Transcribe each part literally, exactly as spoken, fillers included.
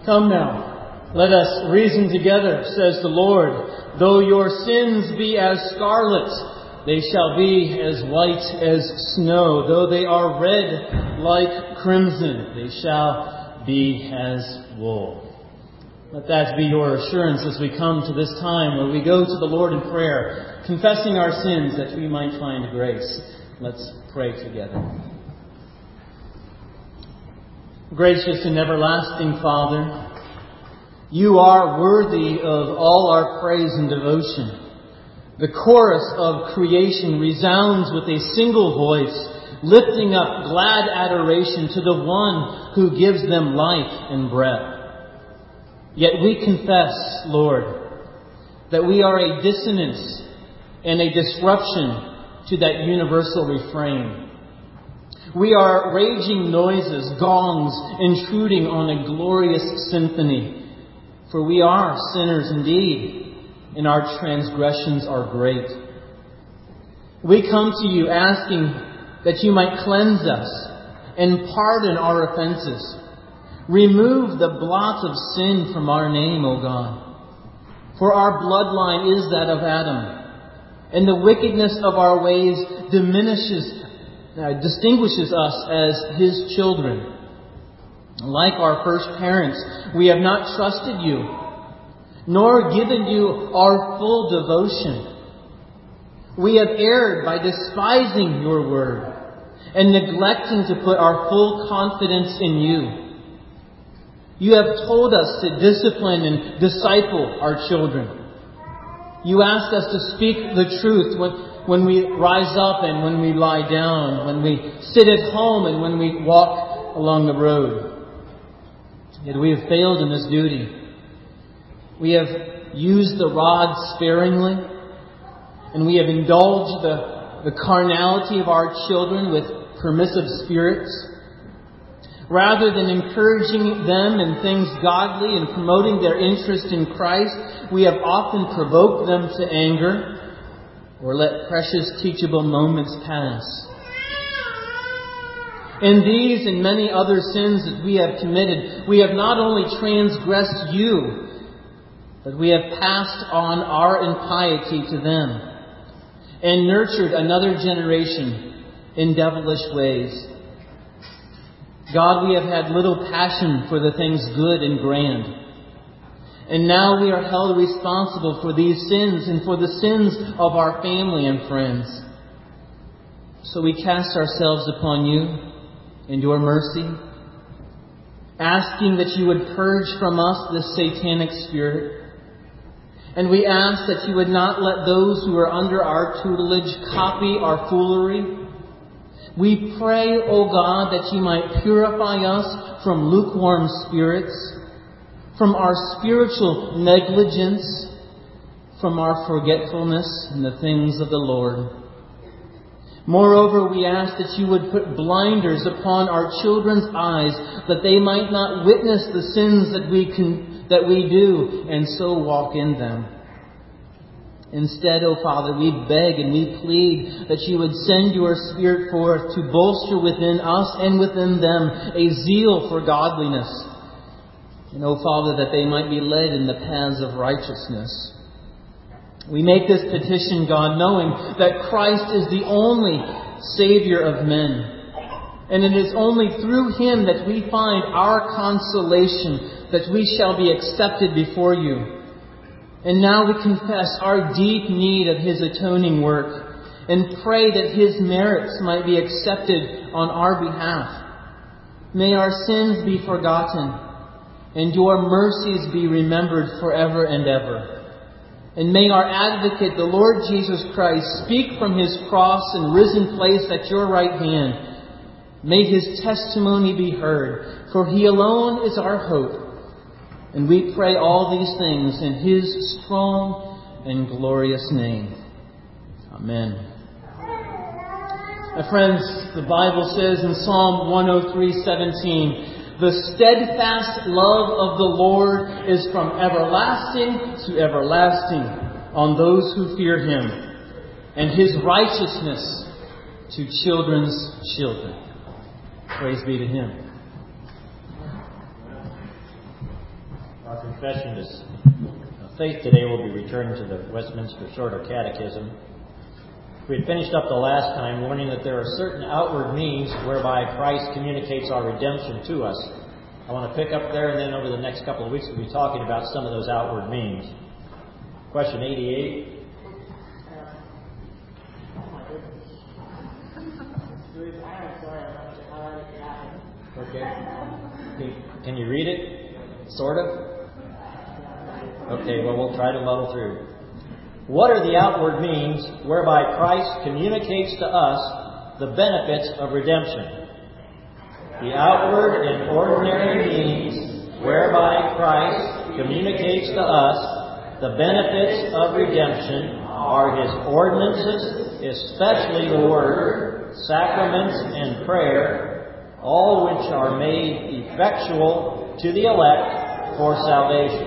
Come now, let us reason together, says the Lord. Though your sins be as scarlet, they shall be as white as snow. Though they are red like crimson, they shall be as wool. Let that be your assurance as we come to this time where we go to the Lord in prayer, confessing our sins that we might find grace. Let's pray together. Gracious and everlasting Father, You are worthy of all our praise and devotion. The chorus of creation resounds with a single voice, lifting up glad adoration to the One who gives them life and breath. Yet we confess, Lord, that we are a dissonance and a disruption to that universal refrain. We are raging noises, gongs, intruding on a glorious symphony. For we are sinners indeed, and our transgressions are great. We come to You asking that You might cleanse us and pardon our offenses. Remove the blot of sin from our name, O God. For our bloodline is that of Adam, and the wickedness of our ways diminishes Uh, distinguishes us as His children. Like our first parents, we have not trusted You, nor given You our full devotion. We have erred by despising Your word and neglecting to put our full confidence in You. You have told us to discipline and disciple our children. You ask us to speak the truth when When we rise up and when we lie down, when we sit at home and when we walk along the road. Yet we have failed in this duty. We have used the rod sparingly, and we have indulged the, the carnality of our children with permissive spirits. Rather than encouraging them in things godly and promoting their interest in Christ, we have often provoked them to anger, or let precious teachable moments pass. In these and many other sins that we have committed, we have not only transgressed You, but we have passed on our impiety to them, and nurtured another generation in devilish ways. God, we have had little passion for the things good and grand. And now we are held responsible for these sins and for the sins of our family and friends. So we cast ourselves upon You and Your mercy, asking that You would purge from us this satanic spirit. And we ask that You would not let those who are under our tutelage copy our foolery. We pray, O God, that You might purify us from lukewarm spirits, from our spiritual negligence, from our forgetfulness in the things of the Lord. Moreover, we ask that You would put blinders upon our children's eyes, that they might not witness the sins that we can, that we do, and so walk in them. Instead, O Father, we beg and we plead that You would send Your Spirit forth to bolster within us and within them a zeal for godliness. And, O Father, that they might be led in the paths of righteousness. We make this petition, God, knowing that Christ is the only Savior of men. And it is only through Him that we find our consolation, that we shall be accepted before You. And now we confess our deep need of His atoning work, and pray that His merits might be accepted on our behalf. May our sins be forgotten, and Your mercies be remembered forever and ever. And may our advocate, the Lord Jesus Christ, speak from His cross and risen place at Your right hand. May His testimony be heard, for He alone is our hope. And we pray all these things in His strong and glorious name. Amen. My friends, the Bible says in Psalm one oh three seventeen, "The steadfast love of the Lord is from everlasting to everlasting on those who fear Him, and His righteousness to children's children." Praise be to Him. Our confession is of faith today will be returning to the Westminster Shorter Catechism. We had finished up the last time learning that there are certain outward means whereby Christ communicates our redemption to us. I want to pick up there, and then over the next couple of weeks we'll be talking about some of those outward means. Question eighty-eight. Okay. Can you read it? Sort of? Okay, well, we'll try to muddle through. What are the outward means whereby Christ communicates to us the benefits of redemption? The outward and ordinary means whereby Christ communicates to us the benefits of redemption are His ordinances, especially the Word, sacraments, and prayer, all which are made effectual to the elect for salvation.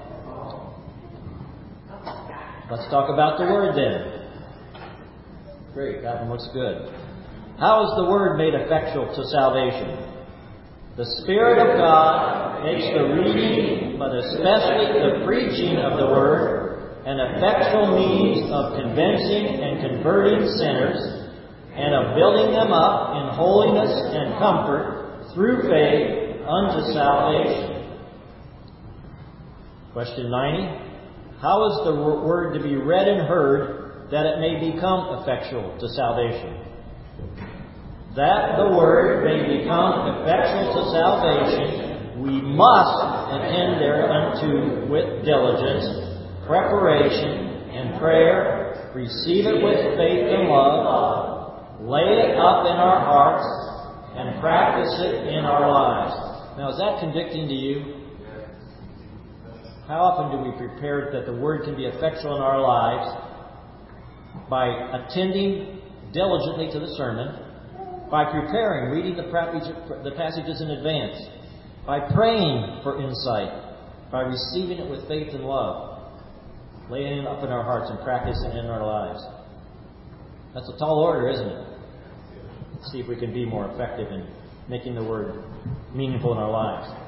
Let's talk about the Word then. Great, that one looks good. How is the Word made effectual to salvation? The Spirit of God makes the reading, but especially the preaching of the Word, an effectual means of convincing and converting sinners, and of building them up in holiness and comfort through faith unto salvation. Question ninety. How is the Word to be read and heard that it may become effectual to salvation? That the Word may become effectual to salvation, we must attend thereunto with diligence, preparation, and prayer, receive it with faith and love, lay it up in our hearts, and practice it in our lives. Now, is that convicting to you? How often do we prepare that the Word can be effectual in our lives? By attending diligently to the sermon, by preparing, reading the passages in advance, by praying for insight, by receiving it with faith and love, laying it up in our hearts and practicing it in our lives. That's a tall order, isn't it? Let's see if we can be more effective in making the Word meaningful in our lives.